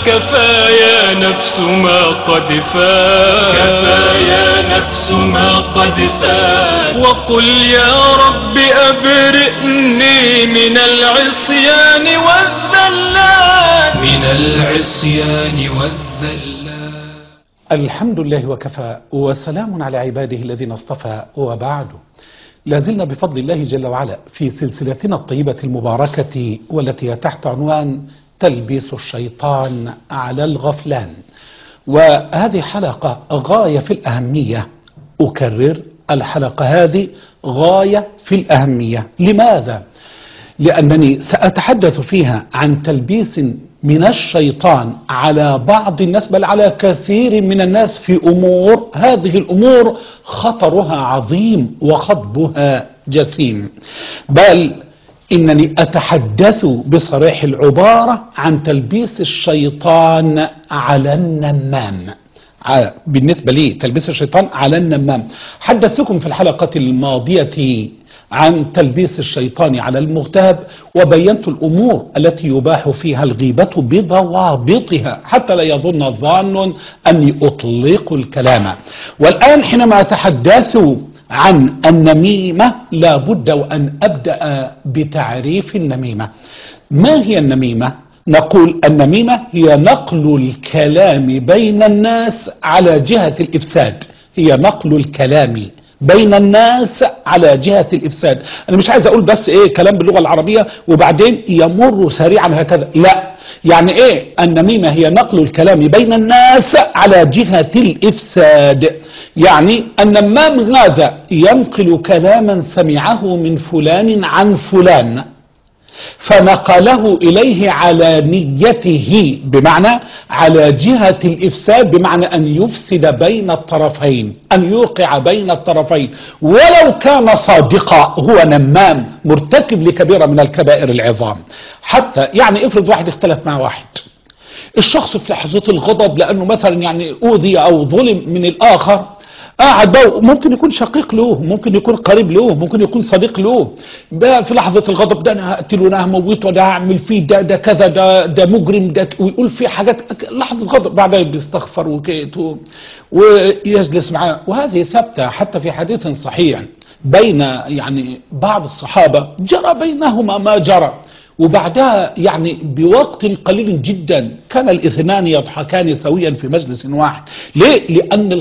كفى يا نفس ما قد فات، كفى يا نفس ما قد فات. وقل يا رب أبرئني من العصيان والذلات، من العصيان والذلات. الحمد لله وكفى، وسلام على عباده الذين اصطفى، وبعد. لازلنا بفضل الله جل وعلا في سلسلتنا الطيبة المباركة والتي تحت عنوان تلبيس الشيطان على الغفلان، وهذه حلقة غاية في الأهمية. أكرر، الحلقة هذه غاية في الأهمية. لماذا؟ لأنني سأتحدث فيها عن تلبيس من الشيطان على بعض الناس، بل على كثير من الناس، في أمور، هذه الأمور خطرها عظيم وخطبها جسيم. بل إنني أتحدث بصريح العبارة عن تلبيس الشيطان على النمام. بالنسبة لي تلبيس الشيطان على النمام. حدثتكم في الحلقة الماضية عن تلبيس الشيطان على المغتاب، وبينت الأمور التي يباح فيها الغيبة بضوابطها حتى لا يظن الظان أني أطلق الكلام. والآن حينما أتحدث عن النميمة لابد وأن أبدأ بتعريف النميمة. ما هي النميمة؟ نقول النميمة هي نقل الكلام بين الناس على جهة الإفساد. هي نقل الكلام بين الناس على جهة الإفساد. أنا مش عايز أقول بس كلام باللغة العربية وبعدين يمر سريعا هكذا، لا. يعني النميمة هي نقل الكلام بين الناس على جهة الإفساد. يعني النمام هذا ينقل كلاما سمعه من فلان عن فلان فنقله إليه على نيته، بمعنى على جهة الإفساد، بمعنى أن يفسد بين الطرفين، أن يوقع بين الطرفين. ولو كان صادقا هو نمام مرتكب لكبيرة من الكبائر العظام. حتى يعني افرض واحد اختلف مع واحد، الشخص في لحظة الغضب لأنه مثلا يعني أوذي أو ظلم من الآخر، قاعد بقى، ممكن يكون شقيق له، ممكن يكون قريب له، ممكن يكون صديق له، بقى في لحظة الغضب ده أنا هقتله، أنا هموته، ده هعمل فيه، ده كذا، ده مجرم، ده، ويقول فيه حاجات. لحظة غضب بعدها بيستغفر وكيت ويجلس معاه. وهذه ثابتة حتى في حديث صحيح بين يعني بعض الصحابة جرى بينهما ما جرى، وبعدها يعني بوقت قليل جدا كان الاثنان يضحكان سويا في مجلس واحد. ليه؟ لأن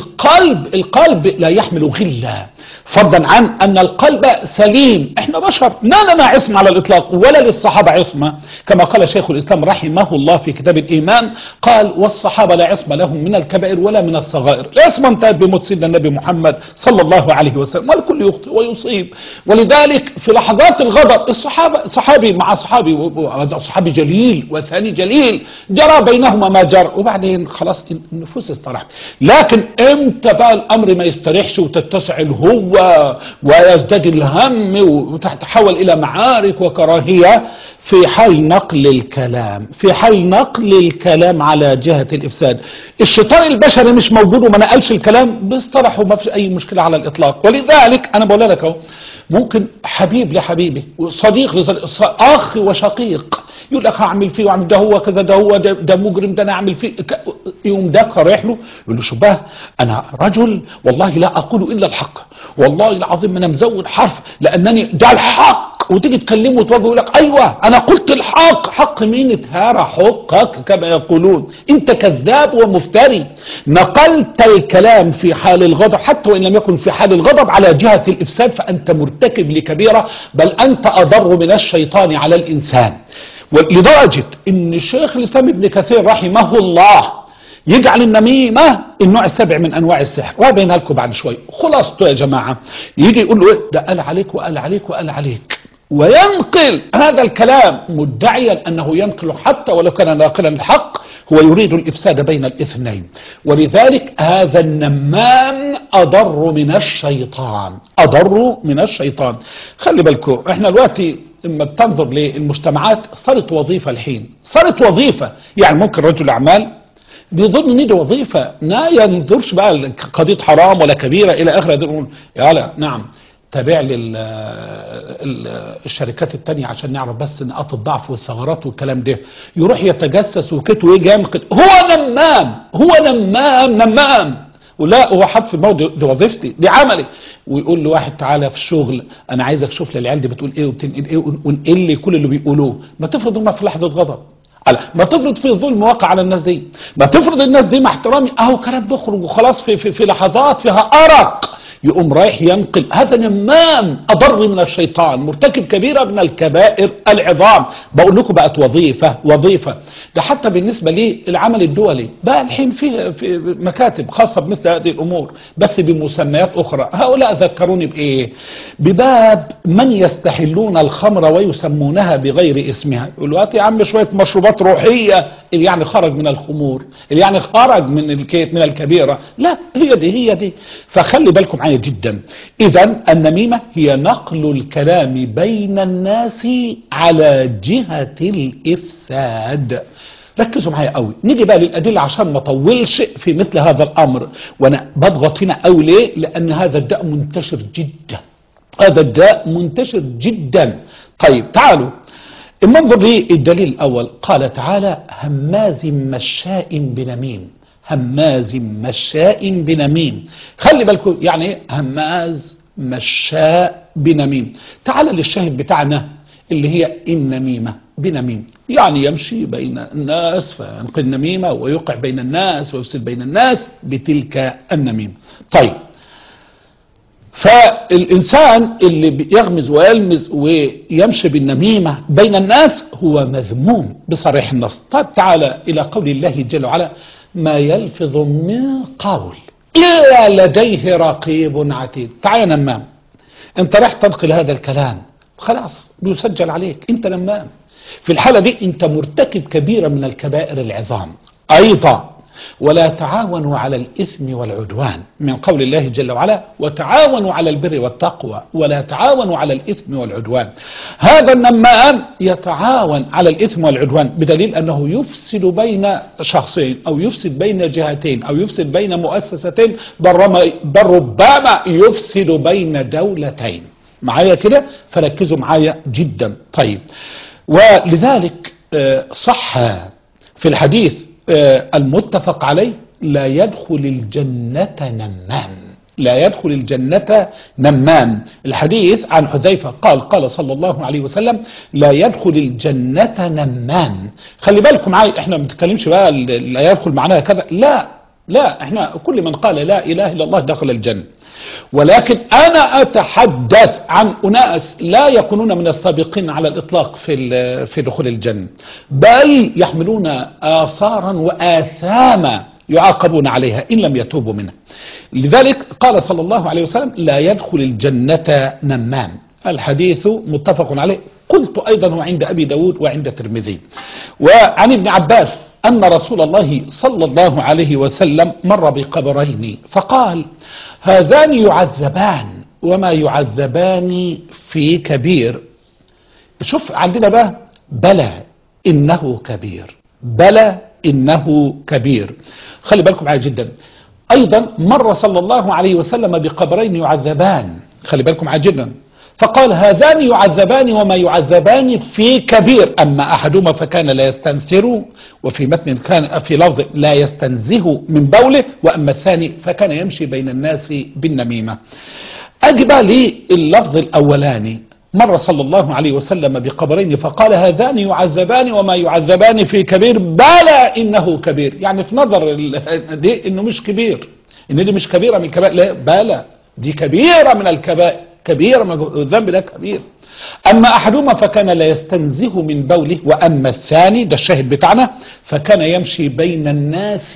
القلب لا يحمل غلا، فضلا عن أن القلب سليم. احنا بشر، لا لنا عصمة على الإطلاق ولا للصحابة عصمة، كما قال شيخ الإسلام رحمه الله في كتاب الإيمان، قال والصحابة لا عصمة لهم من الكبائر ولا من الصغائر. العصمة انتهت بموت سيدنا النبي محمد صلى الله عليه وسلم، والكل يخطئ ويصيب. ولذلك في لحظات الغضب صحابي مع صحابي، وهذا صحابي جليل وثاني جليل، جرى بينهما ما جرى، وبعدين خلاص النفوس استراحت. لكن امتى بقى الامر ما يستريحش وتتسع الهوة ويزداد الهم وتتحول الى معارك وكراهية؟ في حال نقل الكلام، في حال نقل الكلام على جهة الإفساد. الشيطان البشري مش موجود وما نقلش الكلام، بيصطلح وما فيش أي مشكلة على الإطلاق. ولذلك أنا بقول لك أهو، ممكن حبيب لحبيبي وصديق أخ وشقيق يقول لك هعمل فيه وعمل ده، هو كذا، ده هو ده مجرم، ده انا اعمل فيه، يوم ده قارح له يقول له شبه انا رجل والله لا اقول الا الحق، والله العظيم انا مزود حرف لانني ده الحق، وتيجي تكلمه وتواجهه يقول لك ايوه انا قلت الحق. حق مين؟ اتهرى حقك كما يقولون، انت كذاب ومفتري. نقلت الكلام في حال الغضب حتى وان لم يكن في حال الغضب على جهة الافساد، فانت مرتكب لكبيرة، بل انت اضر من الشيطان على الانسان. ولدرجة ان شيخ الاسلام ابن كثير رحمه الله يجعل النميمة النوع السابع من انواع السحر، وهبينها لكم بعد شوي. خلاصته يا جماعة، يجي يقول له ده قال عليك وقال عليك وقال عليك، وينقل هذا الكلام مدعيا انه ينقل حتى ولو كان ناقلا الحق، هو يريد الافساد بين الاثنين. ولذلك هذا النمام اضر من الشيطان، اضر من الشيطان. خلي بالكم احنا دلوقتي لما بتنظر للمجتمعات صارت وظيفة، الحين صارت وظيفة. يعني ممكن رجل اعمال بيظن ان دي وظيفة، ما ينظرش بقى قضية حرام ولا كبيرة الى اخره، يقول يلا نعم تابع لي الشركات التانية عشان نعرف بس نقاط الضعف والثغرات والكلام ده، يروح يتجسس وكت ويجي ينقد، هو نمام، هو نمام ولا هو حط في الموضوع دي وظيفتي دي عملي. ويقول له واحد تعالى في الشغل انا عايزك تشوف لي العيال دي بتقول ايه وبتنقل ايه ونقل لي كل اللي بيقولوه. ما تفرض هم في لحظه غضب، ما تفرض في ظلم واقع على الناس دي، ما تفرض الناس دي مع احترامي اهو كلام بيخرج وخلاص في لحظات فيها ارق يقوم رايح ينقل. هذا نمام اضر من الشيطان، مرتكب كبيره من الكبائر العظام. بقول لكم بقت وظيفه ده حتى بالنسبه للعمل الدولي بقى الحين في مكاتب خاصه بمثل هذه الامور بس بمسميات اخرى. هؤلاء ذكروني بايه؟ بباب من يستحلون الخمر ويسمونها بغير اسمها. يقولوا يا عم شويه مشروبات روحيه اللي يعني خرج من الخمور، اللي يعني خرج من من الكبيره. لا هي دي. فخلي بالكم معايا جدا. اذا النميمه هي نقل الكلام بين الناس على جهه الافساد. ركزوا معايا قوي. نيجي بقى للادله عشان ما اطولش في مثل هذا الامر، وانا بضغط هنا قوي ليه؟ لان هذا الداء منتشر جدا، هذا الداء منتشر جدا. طيب تعالوا ننظر للدليل الاول. قال تعالى هماز مشاء بنميم، هماز مشاء بنميم. خلي بالكم يعني ايه هماز مشاء بنميم. تعال للشاهد بتاعنا اللي هي النميمة بنميم، يعني يمشي بين الناس فينقل النميمة ويوقع بين الناس ويفسد بين الناس بتلك النميمة. طيب فالإنسان اللي بيغمز ويلمز ويمشي بالنميمة بين الناس هو مذموم بصريح النص. طيب تعالى إلى قول الله جل وعلا ما يلفظ من قول إلا لديه رقيب عتيد. تعالى نمام، انت راح تنقل هذا الكلام خلاص بيسجل عليك، انت نمام. في الحالة دي انت مرتكب كبيرة من الكبائر العظام. ايضا ولا تعاونوا على الإثم والعدوان، من قول الله جل وعلا وتعاونوا على البر والتقوى ولا تعاونوا على الإثم والعدوان. هذا النمام يتعاون على الإثم والعدوان بدليل أنه يفسد بين شخصين أو يفسد بين جهتين أو يفسد بين مؤسستين، بل ربما يفسد بين دولتين. معايا كده؟ فركزوا معايا جدا. طيب ولذلك صح في الحديث المتفق عليه لا يدخل الجنة نمام، لا يدخل الجنة نمام. الحديث عن حذيفة قال صلى الله عليه وسلم لا يدخل الجنة نمام. خلي بالكم معايا، احنا ما بنتكلمش بقى لا يدخل معناها كذا، لا احنا كل من قال لا اله الا الله دخل الجنة، ولكن انا اتحدث عن اناس لا يكونون من السابقين على الاطلاق في دخول الجنة، بل يحملون آثارا وآثاما يعاقبون عليها ان لم يتوبوا منها. لذلك قال صلى الله عليه وسلم لا يدخل الجنة نمام. الحديث متفق عليه. قلت ايضا هو عند ابي داود وعند الترمذي. وعن ابن عباس أن رسول الله صلى الله عليه وسلم مر بقبرين فقال هذان يعذبان وما يعذبان في كبير. شوف عندنا بقى بلى إنه كبير، بلى إنه كبير. خلي بالكم معايا جدا. أيضا مر صلى الله عليه وسلم بقبرين يعذبان، خلي بالكم معايا جدا، فقال هذان يعذبان وما يعذبان في كبير، أما أحدهما فكان لا يستنثر، وفي متن كان في لفظ لا يستنزه من بوله، وأما الثاني فكان يمشي بين الناس بالنميمة. أجب لي اللفظ الأولاني مر صلى الله عليه وسلم بقبرين فقال هذان يعذبان وما يعذبان في كبير بلى إنه كبير. يعني في نظر دي إنه مش كبير، إن دي مش كبيرة من الكبائر، لا بلى دي كبيرة من الكبائر، كبير الذنب ده كبير. أما أحدهما فكان لا يستنزه من بوله، وأما الثاني ده الشاهد بتاعنا فكان يمشي بين الناس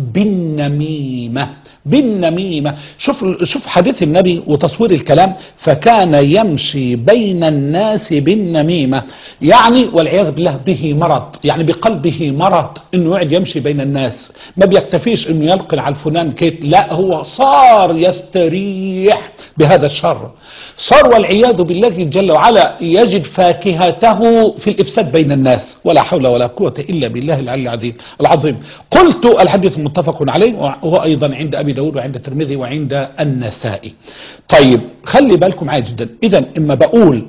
بالنميمة. بالنميمة. شوف حديث النبي وتصوير الكلام، فكان يمشي بين الناس بالنميمة، يعني والعياذ بالله به مرض، يعني بقلبه مرض انه يقعد يمشي بين الناس، ما بيكتفيش انه ينقل على الفلان كيف، لا هو صار يستريح بهذا الشر، صار والعياذ بالله جل وعلا وعلا يجد فاكهته في الإفساد بين الناس. ولا حول ولا قوة إلا بالله العلي العظيم. قلت الحديث متفق عليه، وهو أيضا عند أبي داود وعند الترمذي وعند النسائي. طيب خلي بالكم معايا جدا. إذا إما بقول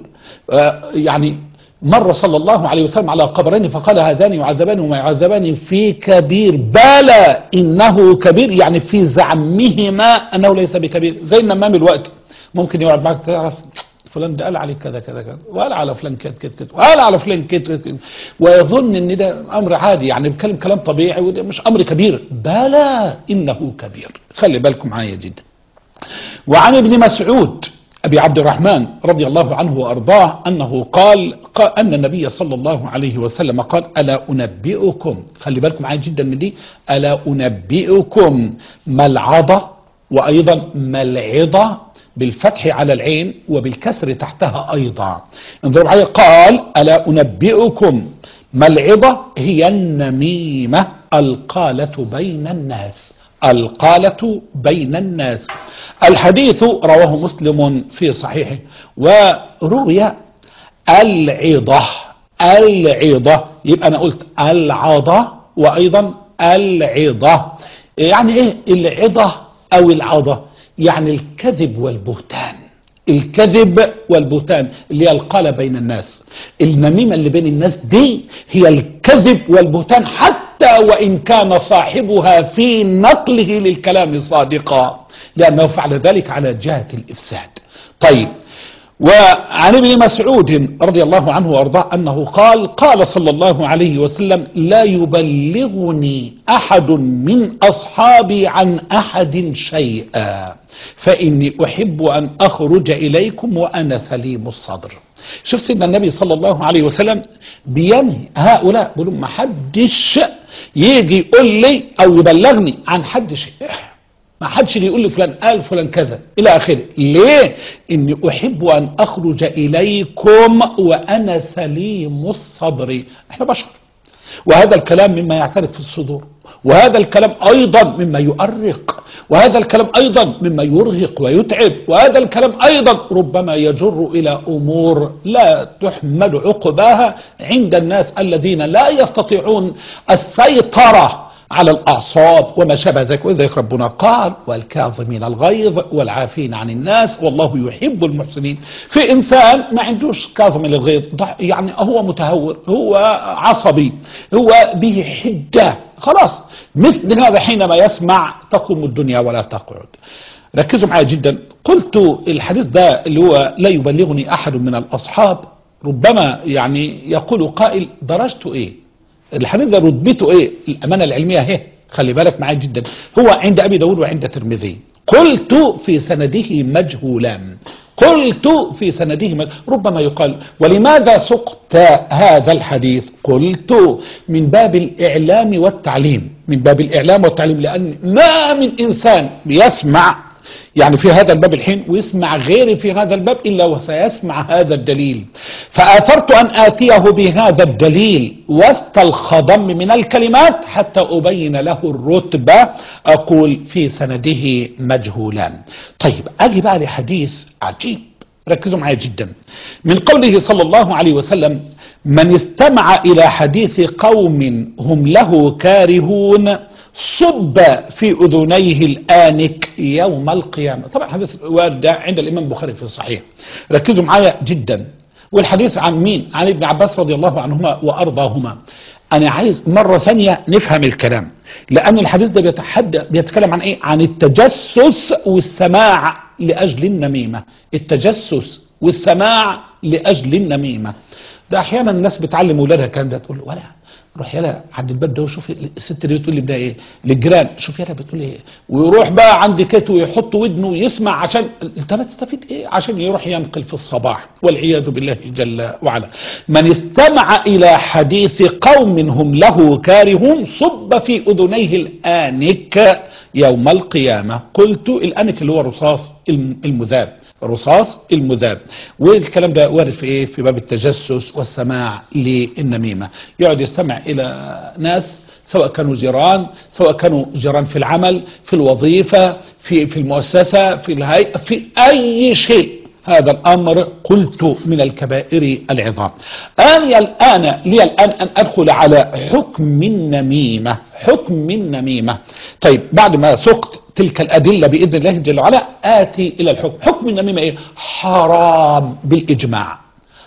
يعني مر صلى الله عليه وسلم على قبرين فقال هذان يعذبان وما يعذبان في كبير، بلى إنه كبير، يعني في زعمهما أنه ليس بكبير. زي النمام الوقت ممكن يقعد معك تعرف فلان ده قال عليه كذا كذا كذا، وقال على فلان كذا كذا كذا، وقال على فلان كذا كذا، ويظن ان ده امر عادي، يعني بيتكلم كلام طبيعي وده مش امر كبير. بلى انه كبير. خلي بالكم معايا جدا. وعن ابن مسعود أبي عبد الرحمن رضي الله عنه وأرضاه أنه قال أن النبي صلى الله عليه وسلم قال ألا أنبئكم، خلي بالكم معايا جدا من دي، ألا أنبئكم ملعظة، وأيضا ملعظة بالفتح على العين وبالكسر تحتها أيضا. انظروا معايا، قال ألا أنبئكم ملعظة هي النميمة القالة بين الناس، القالة بين الناس. الحديث رواه مسلم في صحيحه. وروي العظة، العظة يبقى أنا قلت العظة وأيضا العظة. يعني إيه العظة أو العظة؟ يعني الكذب والبهتان، الكذب والبهتان اللي هي القالة بين الناس. النميمة اللي بين الناس دي هي الكذب والبهتان، حتى وإن كان صاحبها في نقله للكلام صادقا، لأنه فعل ذلك على جهة الإفساد. طيب، وعن ابن مسعود رضي الله عنه وارضاه أنه قال قال صلى الله عليه وسلم لا يبلغني أحد من أصحابي عن أحد شيئا فإني أحب أن أخرج إليكم وأنا سليم الصدر. شوف سيدنا النبي صلى الله عليه وسلم بينهي هؤلاء، بيقولوا ما حدش يجي يقول لي أو يبلغني عن حد شيء، ما حدش يقول لي فلان قال فلان كذا الى اخره. ليه؟ اني احب ان اخرج اليكم وانا سليم الصدر. احنا بشر، وهذا الكلام مما يعترف في الصدور، وهذا الكلام ايضا مما يؤرق، وهذا الكلام ايضا مما يرهق ويتعب، وهذا الكلام ايضا ربما يجر الى امور لا تحمد عقباها عند الناس الذين لا يستطيعون السيطرة على الأعصاب وما شابه ذلك. وذلك ربنا قال والكاظمين الغيظ والعافين عن الناس والله يحب المحسنين. في إنسان ما عندوش كاظم للغيظ، يعني هو متهور، هو عصبي، هو به حدة، خلاص مثل هذا حينما يسمع تقوم الدنيا ولا تقعد. ركزوا معي جدا. قلت الحديث ده اللي هو لا يبلغني أحد من الأصحاب، ربما يعني يقول قائل درجته إيه؟ الحديث ده رتبته ايه؟ الامانه العلميه اهي، خلي بالك معايا جدا. هو عند ابي داود وعند الترمذي. قلت في سنده مجهولان، قلت في سنده ربما يقال ولماذا سقت هذا الحديث؟ قلت من باب الاعلام والتعليم، من باب الاعلام والتعليم، لان ما من انسان يسمع يعني في هذا الباب الحين ويسمع غيري في هذا الباب إلا وسيسمع هذا الدليل، فآثرت أن آتيه بهذا الدليل وسط الخضم من الكلمات حتى أبين له الرتبة. أقول في سنده مجهولان. طيب أجي بقى لحديث عجيب، ركزوا معي جدا. من قوله صلى الله عليه وسلم من استمع إلى حديث قوم هم له كارهون صب في أذنيه الآنك يوم القيامة. طبعا حديث وارد عند الإمام البخاري في الصحيح. ركزوا معايا جدا. والحديث عن مين؟ عن ابن عباس رضي الله عنهما وأرضاهما. أنا عايز مرة ثانية نفهم الكلام، لأن الحديث ده بيتكلم عن إيه؟ عن التجسس والسماع لأجل النميمة. التجسس والسماع لأجل النميمة ده أحيانا الناس بتعلم أولادها الكلام ده، تقول ولا روح يلا عند الباب ده وشوف الست دي بتقول لي ده ايه للجيران، شوف يلا بتقول ايه، ويروح بقى عند كتو ويحط ودنه ويسمع عشان انت بتستفيد ايه؟ عشان يروح ينقل في الصباح والعياذ بالله جل وعلا. من استمع الى حديث قوم هم له كارهون صب في اذنيه الآنك يوم القيامة. قلت الآنك اللي هو رصاص المذاب، رصاص المذاب. والكلام ده وارد في ايه؟ في باب التجسس والسماع للنميمة. يقعد يستمع الى ناس سواء كانوا جيران، سواء كانوا جيران في العمل، في الوظيفة، في المؤسسة، في الهيئة، في اي شيء، هذا الأمر قلت من الكبائر العظام. الآن لي الآن أن أدخل على حكم النميمة. حكم النميمة. طيب بعد ما سقت تلك الأدلة بإذن الله جل وعلا آتي إلى الحكم. حكم النميمة إيه؟ حرام بالإجماع.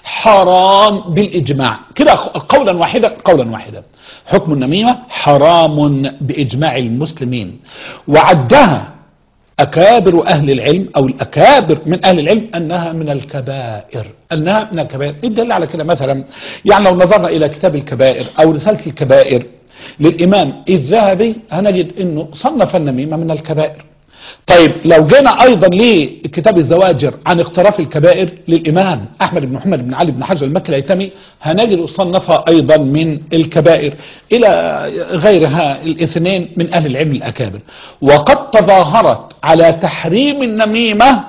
حرام بالإجماع كده قولا واحدا. قولا واحدا حكم النميمة حرام بإجماع المسلمين، وعدها أكابر أهل العلم أو الأكابر من أهل العلم أنها من الكبائر. أنها من الكبائر. الدليل على كده مثلا يعني لو نظرنا إلى كتاب الكبائر أو رسالة الكبائر للإمام الذهبي هنجد أنه صنف النميمة من الكبائر. طيب لو جينا أيضا لكتاب الزواجر عن اقتراف الكبائر للإمام أحمد بن محمد بن علي بن حجر المكي الهيثمي هنجد صنفها أيضا من الكبائر إلى غيرها الاثنين من أهل العلم الأكابر. وقد تظاهرت على تحريم النميمة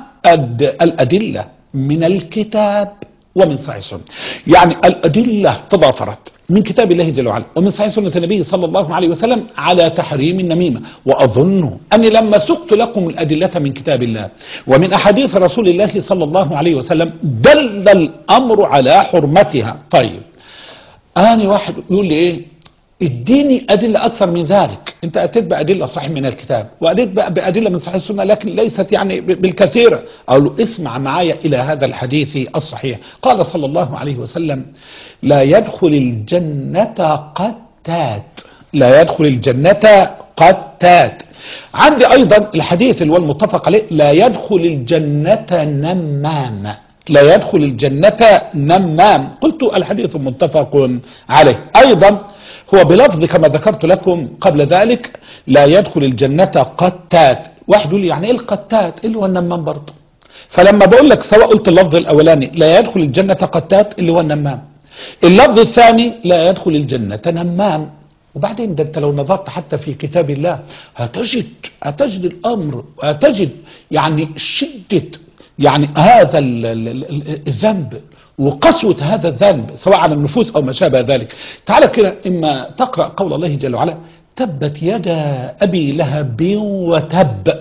الأدلة من الكتاب ومن صحيح السنة. يعني الأدلة تضافرت من كتاب الله جل وعلا ومن صحيح سنة النبي صلى الله عليه وسلم على تحريم النميمة. وأظن أني لما سقت لكم الأدلة من كتاب الله ومن أحاديث رسول الله صلى الله عليه وسلم دل الأمر على حرمتها. طيب أنا واحد يقول لي إيه؟ اديني أدلة أكثر من ذلك. أنت أتيت بأدلة صحيح من الكتاب وأتيت بأدلة من صحيح السنة لكن ليست يعني بالكثيرة. أقول له اسمع معايا إلى هذا الحديث الصحيح. قال صلى الله عليه وسلم لا يدخل الجنة قتات. لا يدخل الجنة قتات. عندي أيضا الحديث اللي هو المتفق عليه لا يدخل الجنة نمام. لا يدخل الجنة نمام. قلت الحديث متفق عليه. أيضا هو بلفظ كما ذكرت لكم قبل ذلك لا يدخل الجنة قتات. واحد يقول لي يعني ايه القتات؟ اللي هو النمام برضه. فلما بقول لك سواء قلت اللفظ الاولاني لا يدخل الجنة قتات اللي هو النمام، اللفظ الثاني لا يدخل الجنة نمام. وبعدين ده انت لو نظرت حتى في كتاب الله هتجد الامر وهتجد يعني شدة يعني هذا الذنب وقسوة هذا الذنب سواء على النفوس أو ما شابه ذلك. تعالى كده إما تقرأ قول الله جل وعلا تبت يدا أبي لهب وتب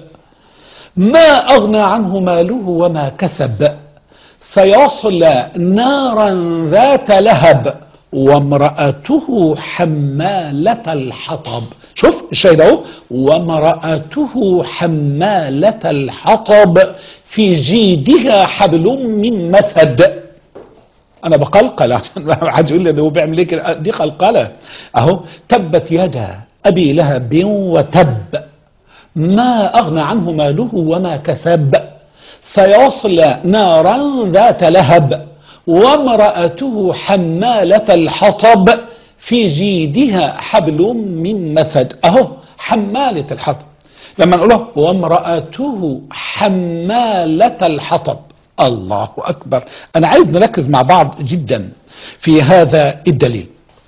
ما أغنى عنه ماله وما كسب سيصلى نارا ذات لهب وامرأته حمالة الحطب. شوف الشاهد اهو وامرأته حمالة الحطب في جيدها حبل من مسد. انا بقلقل عشان حد يقول لي ده هو بيعمل ايه كده؟ دي قلقله اهو. تبت يدا ابي لهب وتب ما اغنى عنه ماله وما كسب سيصلى نارا ذات لهب وامرأته حمالة الحطب في جيدها حبل من مسد. اهو حمالة الحطب لما نقوله وامرأته حمالة الحطب. الله أكبر. أنا عايز نركز مع بعض جدا في هذا الدليل.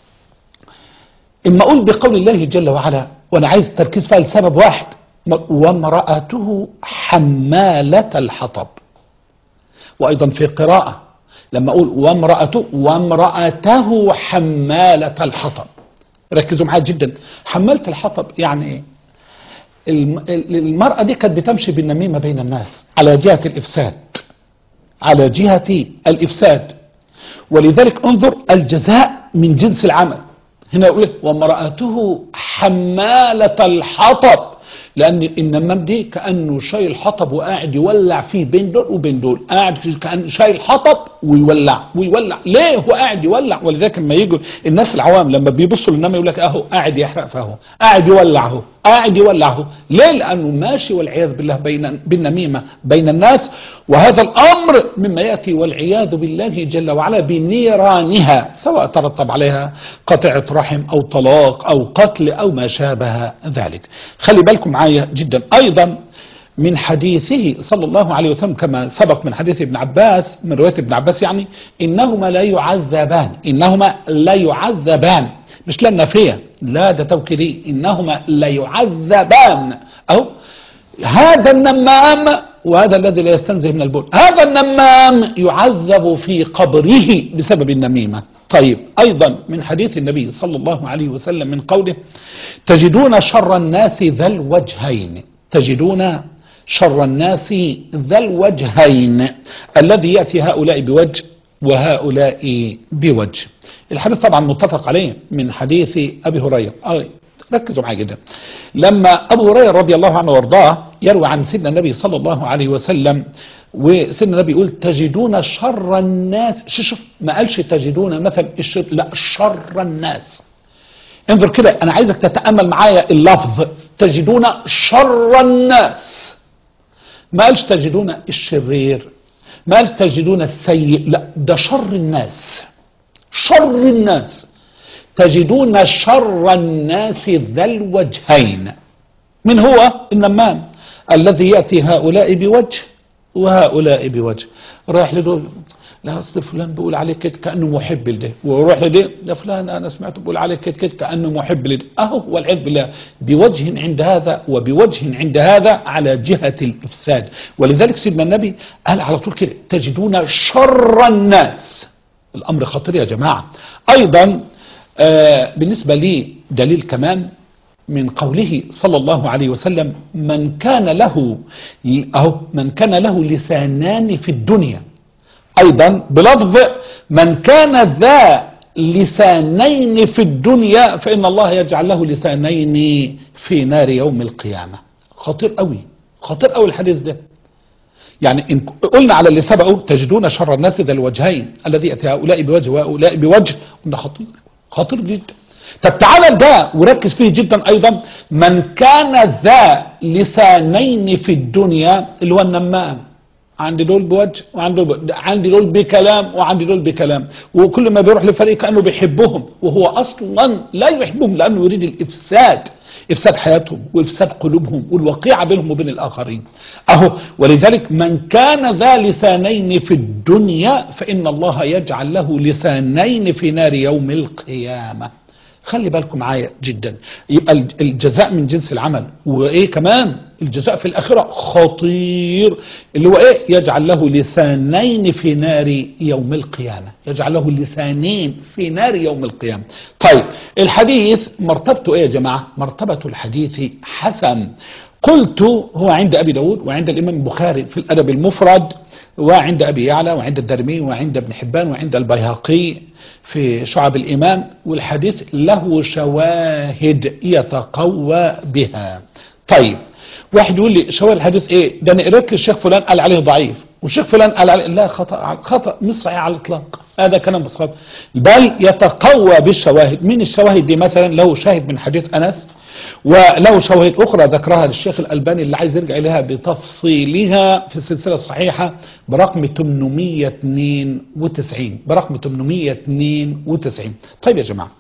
إما أقول بقول الله جل وعلا وأنا عايز تركيز فيها لسبب واحد وامرأته حمالة الحطب. وأيضا في قراءة لما أقول وامرأته حمالة الحطب. ركزوا معايا جدا. حمالة الحطب يعني إيه؟ المرأة دي كانت بتمشي بالنميمة بين الناس على جهة الإفساد. على جهة الإفساد. ولذلك انظر الجزاء من جنس العمل. هنا يقول وامرأته حمالة الحطب لأن النمام دي كأنه شايل حطب وقاعد يولع فيه بين دول وبين دول. قاعد كأنه شايل حطب ويولع ويولع. ليه هو قاعد يولع؟ ولذلك لما يجوا الناس العوام لما بيبصوا للنمام يقول لك اهو قاعد يحرق فاهو قاعد يولع اهو قاعد يولع اهو. ليه؟ لأنه ماشي والعياذ بالله بالنميمة بين الناس. وهذا الأمر مما يأتي والعياذ بالله جل وعلا بنيرانها سواء ترتب عليها قطعة رحم أو طلاق أو قتل أو ما شابه ذلك. خلي بالكم معايا جدا. أيضا من حديثه صلى الله عليه وسلم كما سبق من حديث ابن عباس من رواية ابن عباس يعني إنهما لا يعذبان. إنهما لا يعذبان مش لنا فيها لا ده توكيدي. إنهما لا يعذبان. أو هذا النمام وهذا الذي لا يستنزه من البول. هذا النمام يعذب في قبره بسبب النميمة. طيب أيضا من حديث النبي صلى الله عليه وسلم من قوله تجدون شر الناس ذا الوجهين. تجدون شر الناس ذا الوجهين الذي يأتي هؤلاء بوجه وهؤلاء بوجه. الحديث طبعا متفق عليه من حديث أبي هريرة. ركزوا معي جدا. لما أبو هريرة رضي الله عنه وارضاه يروي عن سيدنا النبي صلى الله عليه وسلم، وسيدنا النبي يقول تجدون شر الناس. شوف ما قالش تجدون مثلا الشر، لا، شر الناس. انظر كده، انا عايزك تتأمل معايا اللفظ، تجدون شر الناس. ما قالش تجدون الشرير، ما قالش تجدون السيء، لا، ده شر الناس. شر الناس، تجدون شر الناس ذا الوجهين. من هو؟ النمام الذي يأتي هؤلاء بوجه وهؤلاء بوجه. رايح لدول، لا اصل فلان بيقول عليه كده كانه محب لده، ويروح لده، لا فلان انا سمعته بيقول عليه كده كده كانه محب لده، اهو والعياذ بالله، بوجه عند هذا وبوجه عند هذا على جهه الافساد. ولذلك سيدنا النبي قال على طول كده تجدون شر الناس. الامر خطير يا جماعه. ايضا بالنسبه لي دليل كمان من قوله صلى الله عليه وسلم من كان له لسانان في الدنيا، ايضا بلفظ من كان ذا لسانين في الدنيا فان الله يجعل له لسانين في نار يوم القيامه. خطير قوي، خطير قوي الحديث ده. يعني إن قلنا على اللي سبقه تجدون شر الناس ذا الوجهين الذي يأتي هؤلاء بوجه وهؤلاء بوجه، ده خطير، خطير جدا. طب تعالى ده وركز فيه جدا ايضا، من كان ذا لسانين في الدنيا اللي هو النمام، عندي دول بوجه عندي دول بكلام وعندي دول بكلام، وكل ما بيروح لفريق كأنه بيحبهم وهو اصلا لا يحبهم، لانه يريد الافساد، افساد حياتهم وافساد قلوبهم والوقيعه بينهم وبين الاخرين. اهو ولذلك من كان ذا لسانين في الدنيا فان الله يجعل له لسانين في نار يوم القيامه. خلي بالكم معايا جدا. يبقى الجزاء من جنس العمل، وايه كمان الجزاء في الاخره خطير، اللي هو ايه؟ يجعل له لسانين في نار يوم القيامه، يجعل له لسانين في نار يوم القيامه. طيب الحديث مرتبته ايه يا جماعه؟ مرتبه الحديث حسن. قلت هو عند ابي داود وعند الامام البخاري في الادب المفرد، وعند ابي يعلى وعند الدارمي وعند ابن حبان وعند البيهقي في شعب الإيمان، والحديث له شواهد يتقوى بها. طيب واحد يقول لي شواهد الحديث ايه؟ ده انا قريت الشيخ فلان قال عليه ضعيف والشيخ فلان قال عليه، لا، خطأ مش صحيح على الاطلاق، هذا كلام بس خطأ، بل يتقوى بالشواهد. من الشواهد دي مثلا له شاهد من حديث أنس، وله شواهد أخرى ذكرها للشيخ الألباني اللي عايز يرجع إليها بتفصيلها في السلسلة الصحيحة برقم 892، برقم 892. طيب يا جماعة،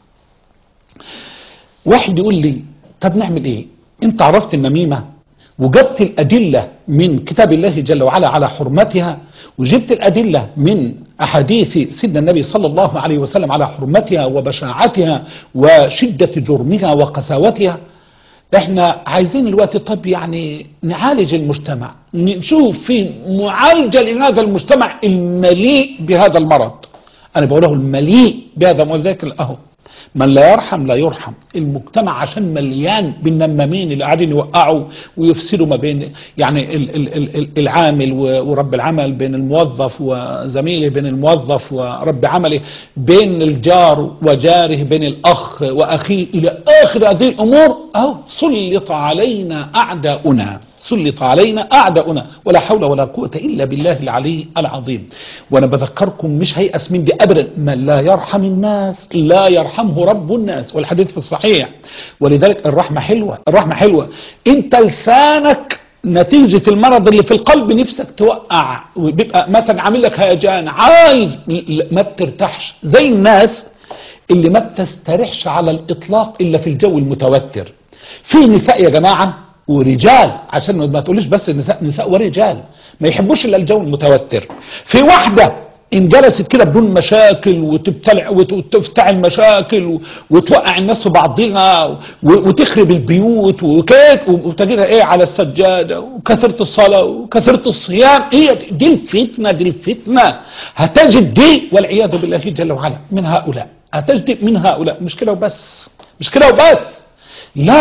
واحد يقول لي طب نعمل إيه؟ أنت عرفت النميمة وجبت الأدلة من كتاب الله جل وعلا على حرمتها، وجبت الأدلة من أحاديث سيدنا النبي صلى الله عليه وسلم على حرمتها وبشاعتها وشدة جرمها وقساوتها. احنا عايزين الوقت طب يعني نعالج المجتمع، نشوف في معالجة لهذا المجتمع المليء بهذا المرض. انا بقوله المليء بهذا المرض، اهو من لا يرحم لا يرحم. المجتمع عشان مليان بالنمامين اللي قاعدين يوقعوا ويفسدوا ما بين يعني العامل ورب العمل، بين الموظف وزميله، بين الموظف ورب عمله، بين الجار وجاره، بين الأخ وأخيه، إلى آخر هذه الأمور. أهو سلط علينا أعداؤنا، سلط علينا أعداؤنا، ولا حول ولا قوة إلا بالله العلي العظيم. وأنا بذكركم مش هيأس من دي أبدا، من لا يرحم الناس لا يرحمه رب الناس، والحديث في الصحيح. ولذلك الرحمة حلوة، الرحمة حلوة. أنت لسانك نتيجة المرض اللي في القلب نفسك توقع، وبيبقى مثلا عامل لك هيجان، عايز ما بترتاحش، زي الناس اللي ما بتستريحش على الإطلاق إلا في الجو المتوتر. في نساء يا جماعة ورجال، عشان ما تقوليش بس النساء، نساء ورجال ما يحبوش الا الجو المتوتر. في واحده ان جلست كده بدون مشاكل وتبتلع وتفتعل مشاكل وتوقع الناس في بعضها وتخرب البيوت وكيك، وتجدها ايه على السجاده وكثره الصلاه وكثره الصيام. هي دي الفتنه، دي الفتنه. هتجد دي والعياذ بالله جل وعلا من هؤلاء، هتجد من هؤلاء. مش كده وبس، مش كده وبس، لا،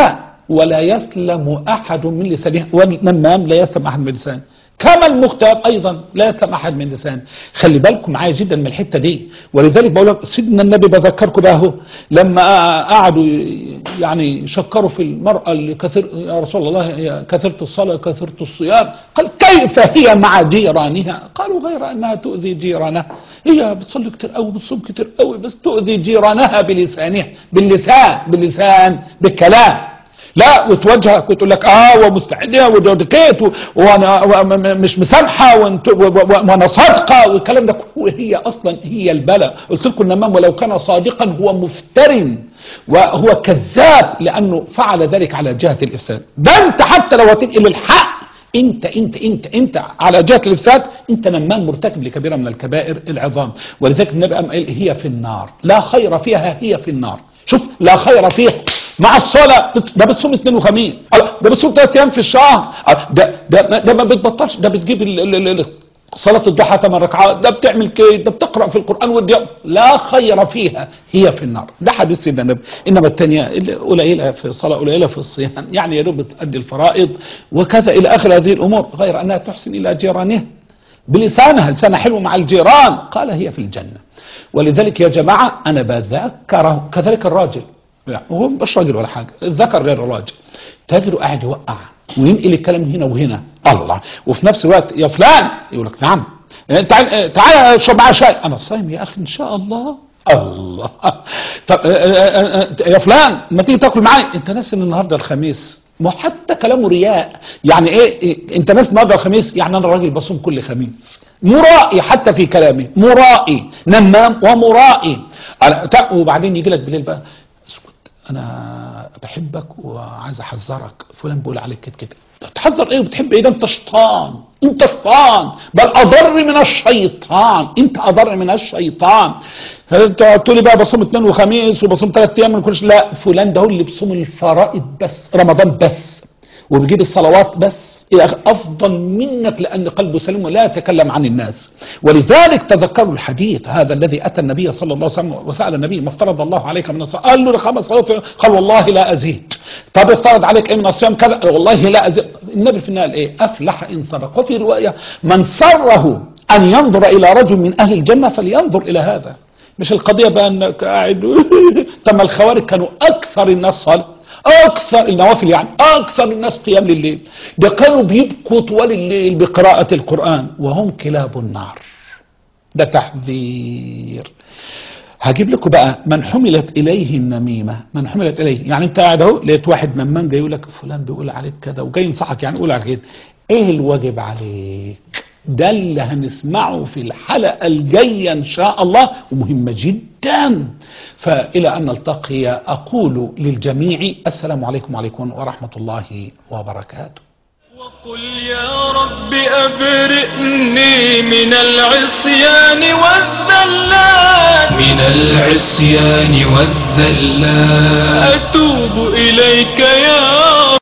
ولا يسلم أحد من لسانه، والنمام لا يسلم أحد من لسانه، كما المغتاب أيضا لا يسلم أحد من لسانه. خلي بالكم معايا جدا من الحتة دي. ولذلك بقول لك سيدنا النبي بذكركم ده اهو، لما قعدوا يعني شكروا في المرأة اللي كثير يا رسول الله هي كثيرة الصلاة كثيرة الصيام، قال كيف هي مع جيرانها؟ قالوا غير أنها تؤذي جيرانها، هي بتصلي كتير قوي بتصوم كتير قوي بس تؤذي جيرانها بلسانها، باللسان بالكلام. لا وتوجهك وتقول لك ومستعدة ودكيت وانا مش مسامحه وانا صادقه والكلام ده كله، هي اصلا هي البلاء. قلت لكم النمام ولو كان صادقا هو مفتر وهو كذاب، لانه فعل ذلك على جهه الافساد. ده انت حتى لو هتنقل الحق انت على جهه الافساد انت نمام مرتكب لكبيره من الكبائر العظام. ولذلك النبي قال هي في النار لا خير فيها، هي في النار. شوف لا خير فيها مع الصلاة، ده بتصوم 2 وخميس، ده بتصوم 3 ايام في الشهر، ده ما بتبطلش، ده بتجيب صلاة الضحى 8 ركعات، ده بتعمل كده، ده بتقرأ في القرآن لا خير فيها، هي في النار. ده حديث سيدنا النبي. انما الثانية قليلة في الصلاة قليلة في الصيام، يعني يا دوب بتأدي الفرائض وكذا الى اخر هذه الامور، غير انها تحسن الى جيرانها بلسانها، لسانها حلو مع الجيران، قال هي في الجنة. ولذلك يا جماعة انا بذكره كذلك الراجل، يعني هو مش راجل ولا حاجه، الذكر غير الراجل، تجده قاعد يوقع وينقل الكلام هنا وهنا الله، وفي نفس الوقت يا فلان يقول لك نعم تعال اشرب معايا شاي، انا صايم يا اخي ان شاء الله. الله طب يا فلان ما تيجي تاكل معايا، انت ناسي ان النهارده الخميس؟ ما حتى كلامه رياء، يعني ايه انت ناس النهارده الخميس؟ يعني انا راجل بصوم كل خميس، مرائي حتى في كلامه، مرائي نمام ومرائي. وبعدين يجي لك بالليل بقى انا بحبك وعايز احذرك، فلان بيقول عليك كده كده. تحذر ايه وبتحب ايه؟ ده انت شيطان، انت شيطان، بل اضر من الشيطان، انت اضر من الشيطان. انت تقول لي بقى بصوم 2 وخميس وبصوم 3 ايام من كل شيء، لا فلان ده هو اللي بيصوم الفرائض بس، رمضان بس، وبيجيب الصلوات بس، يا اخي افضل منك لان قلبه سليم ولا يتكلم عن الناس. ولذلك تذكروا الحديث هذا الذي اتى النبي صلى الله عليه وسلم وسال النبي ما افترض الله عليك من الصيام؟ قال له 5 صلوات، قال والله لا ازيد. طب افترض عليك ايه من الصيام؟ كذا، والله لا ازيد. النبي في النهايه ايه؟ افلح ان صدق. وفي روايه من سره ان ينظر الى رجل من اهل الجنه فلينظر الى هذا. مش القضيه بقى انك قاعد طب الخوارج كانوا اكثر الناس صلاه، اكثر النوافل، يعني اكثر الناس قيام لليل، ده كانوا بيبكوا طوال الليل بقراءة القرآن وهم كلاب النار. ده تحذير. هجيب لكم بقى من حملت اليه النميمة، من حملت اليه، يعني انت قاعد اهو لقيت واحد نمام جاي يقول لك فلان بيقول عليك كذا وجاي ينصحك، يعني يقول عليك كده، ايه الواجب عليك؟ ده اللي هنسمعه في الحلقة الجاية ان شاء الله، ومهمة جدا. فإلى أن نلتقي أقول للجميع السلام عليكم وعليكم ورحمة الله وبركاته. وقل يا رب أبرئني من العصيان والذلات، من العصيان والذلات، أتوب إليك يا